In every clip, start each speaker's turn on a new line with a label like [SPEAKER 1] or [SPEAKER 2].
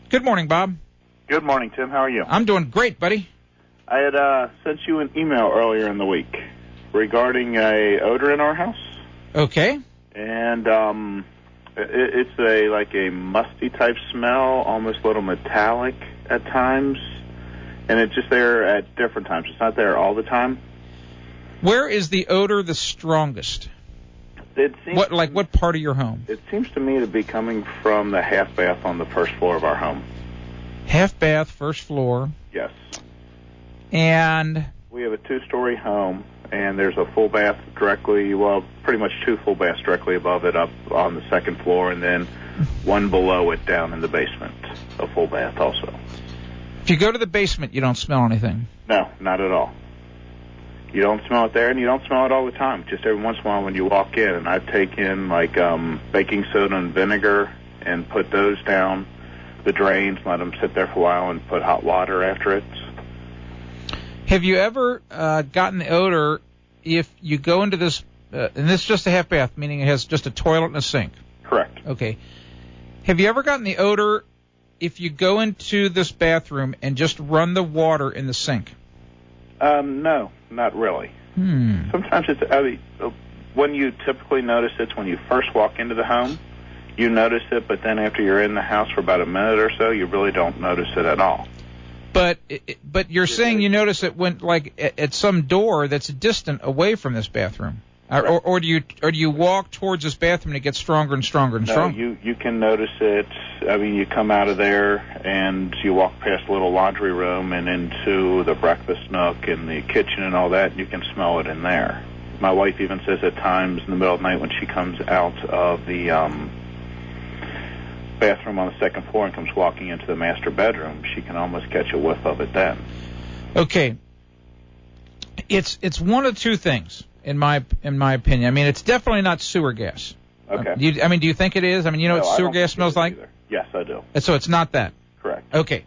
[SPEAKER 1] Good morning, Bob.
[SPEAKER 2] Good morning, Tim. How are you?
[SPEAKER 1] I'm doing great, buddy.
[SPEAKER 2] I had sent you an email earlier in the week regarding a odor in our house.
[SPEAKER 1] Okay.
[SPEAKER 2] And it's a musty type smell, almost a little metallic at times. And it's just there at different times. It's not there all the time.
[SPEAKER 1] Where is the odor the strongest?
[SPEAKER 2] It seems
[SPEAKER 1] what part of your home?
[SPEAKER 2] It seems to me to be coming from the half bath on the first floor of our home.
[SPEAKER 1] Half bath, first floor.
[SPEAKER 2] Yes.
[SPEAKER 1] And
[SPEAKER 2] we have a 2-story home, and there's a full bath pretty much 2 full baths directly above it up on the second floor, and then one below it down in the basement, a full bath also.
[SPEAKER 1] If you go to the basement, you don't smell anything?
[SPEAKER 2] No, not at all. You don't smell it there, and you don't smell it all the time. Just every once in a while when you walk in, and I've taken baking soda and vinegar and put those down the drains, let them sit there for a while, and put hot water after it.
[SPEAKER 1] Have you ever gotten the odor if you go into this, and this is just a half bath, meaning it has just a toilet and a sink?
[SPEAKER 2] Correct.
[SPEAKER 1] Okay. Have you ever gotten the odor if you go into this bathroom and just run the water in the sink?
[SPEAKER 2] No, not really. Sometimes when you typically notice it's when you first walk into the home, you notice it, but then after you're in the house for about a minute or so, you really don't notice it at all.
[SPEAKER 1] But you're saying you notice it when at some door that's distant away from this bathroom, or do you walk towards this bathroom and it gets stronger and stronger and stronger?
[SPEAKER 2] No, you can notice it. I mean, you come out of there and you walk past a little laundry room and into the breakfast nook and the kitchen and all that, and you can smell it in there. My wife even says at times in the middle of the night when she comes out of the bathroom on the second floor and comes walking into the master bedroom, she can almost catch a whiff of it then.
[SPEAKER 1] Okay. It's one of two things, in my opinion. I mean, it's definitely not sewer gas.
[SPEAKER 2] Okay.
[SPEAKER 1] Do you think it is? I mean, you know what sewer gas smells like?
[SPEAKER 2] Either. Yes, I do.
[SPEAKER 1] And so it's not that?
[SPEAKER 2] Correct.
[SPEAKER 1] Okay.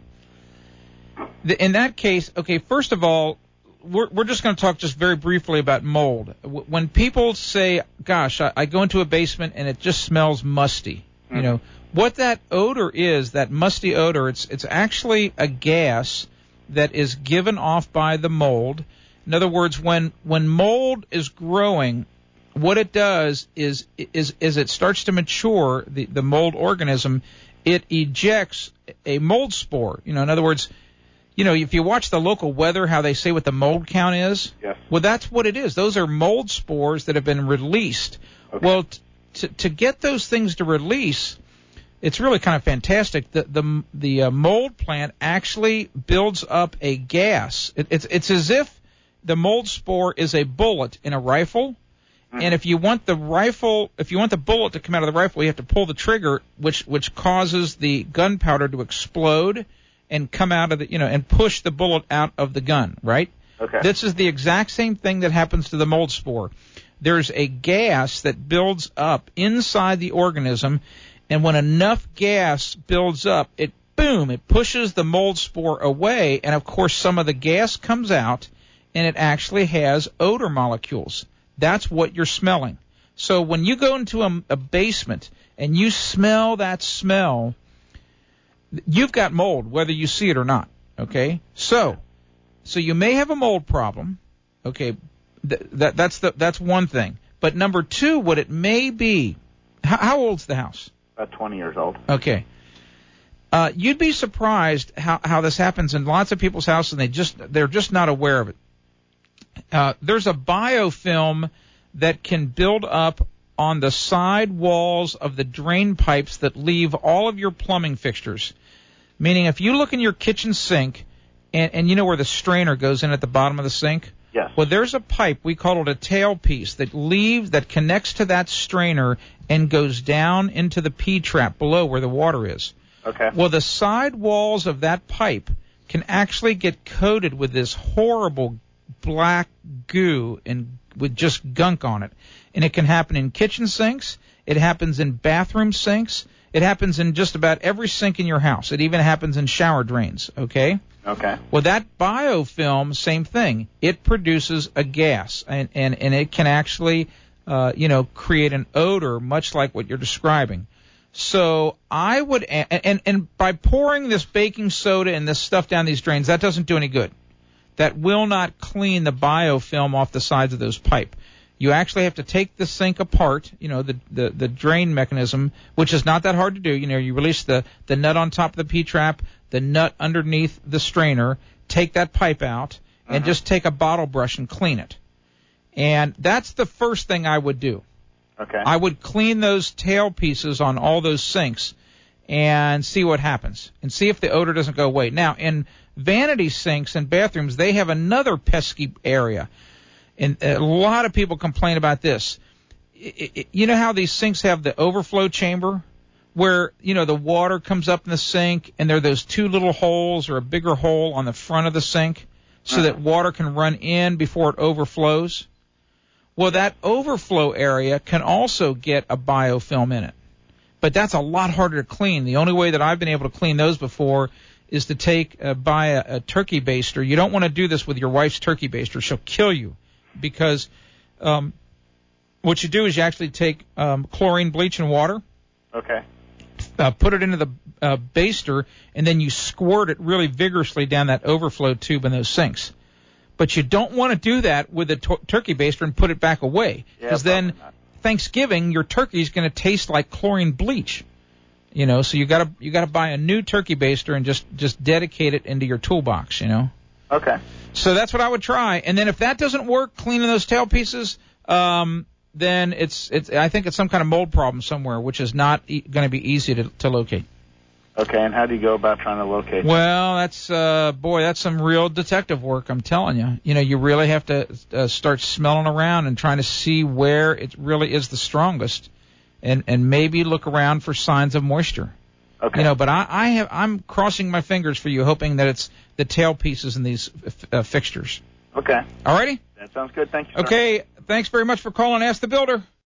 [SPEAKER 1] In that case, okay, first of all, we're just going to talk just very briefly about mold. When people say, gosh, I go into a basement and it just smells musty, you know, what that odor is, that musty odor, it's actually a gas that is given off by the mold. In other words, when mold is growing, what it does is it starts to mature, the mold organism, it ejects a mold spore. You know, in other words, you know, if you watch the local weather, how they say what the mold count is,
[SPEAKER 2] yes.
[SPEAKER 1] Well, that's what it is. Those are mold spores that have been released. Okay. Well, to get those things to release, it's really kind of fantastic. The mold plant actually builds up a gas. It's as if the mold spore is a bullet in a rifle. And if you want the bullet to come out of the rifle, you have to pull the trigger, which causes the gunpowder to explode and come out of and push the bullet out of the gun, right?
[SPEAKER 2] Okay.
[SPEAKER 1] This is the exact same thing that happens to the mold spore. There's a gas that builds up inside the organism, and when enough gas builds up, it pushes the mold spore away, and of course some of the gas comes out, and it actually has odor molecules. That's what you're smelling. So when you go into a basement and you smell that smell, you've got mold, whether you see it or not, okay? So you may have a mold problem, okay? That's one thing. But number two, what it may be, how old's the house?
[SPEAKER 2] About 20 years old.
[SPEAKER 1] Okay. You'd be surprised how this happens in lots of people's houses, and they're just not aware of it. There's a biofilm that can build up on the side walls of the drain pipes that leave all of your plumbing fixtures. Meaning, if you look in your kitchen sink, and you know where the strainer goes in at the bottom of the sink?
[SPEAKER 2] Yes.
[SPEAKER 1] Well, there's a pipe, we call it a tailpiece, that connects to that strainer and goes down into the P-trap below where the water is.
[SPEAKER 2] Okay.
[SPEAKER 1] Well, the side walls of that pipe can actually get coated with this horrible black goo and with just gunk on it. And it can happen in kitchen sinks. It happens in bathroom sinks. It happens in just about every sink in your house. It even happens in shower drains, okay?
[SPEAKER 2] Okay.
[SPEAKER 1] Well, that biofilm, same thing. It produces a gas, and it can actually, create an odor much like what you're describing. So I would, and by pouring this baking soda and this stuff down these drains, that doesn't do any good. That will not clean the biofilm off the sides of those pipe. You actually have to take the sink apart, the drain mechanism, which is not that hard to do. You release the nut on top of the P-trap, the nut underneath the strainer, take that pipe out, and just take a bottle brush and clean it. And that's the first thing I would do.
[SPEAKER 2] Okay.
[SPEAKER 1] I would clean those tail pieces on all those sinks and see what happens, and see if the odor doesn't go away. Now, in vanity sinks and bathrooms, they have another pesky area. And a lot of people complain about this. You know how these sinks have the overflow chamber where, the water comes up in the sink and there are those two little holes or a bigger hole on the front of the sink so that water can run in before it overflows? Well, that overflow area can also get a biofilm in it. But that's a lot harder to clean. The only way that I've been able to clean those before is to buy a turkey baster. You don't want to do this with your wife's turkey baster. She'll kill you. Because what you do is you actually take chlorine, bleach, and water.
[SPEAKER 2] Okay.
[SPEAKER 1] Put it into the baster, and then you squirt it really vigorously down that overflow tube in those sinks. But you don't want to do that with a turkey baster and put it back away, because then Thanksgiving your turkey is going to taste like chlorine bleach. So you got to buy a new turkey baster and just dedicate it into your toolbox.
[SPEAKER 2] Okay.
[SPEAKER 1] So that's what I would try, and then if that doesn't work, cleaning those tail pieces, then I think it's some kind of mold problem somewhere, which is not going to be easy to locate.
[SPEAKER 2] Okay, and how do you go about trying to locate?
[SPEAKER 1] Well, that's some real detective work, I'm telling you. You really have to start smelling around and trying to see where it really is the strongest, and maybe look around for signs of moisture.
[SPEAKER 2] Okay.
[SPEAKER 1] But I'm crossing my fingers for you, hoping that it's the tail pieces in these fixtures.
[SPEAKER 2] Okay.
[SPEAKER 1] All righty?
[SPEAKER 2] That sounds good. Thank you, sir.
[SPEAKER 1] Okay. Thanks very much for calling Ask the Builder.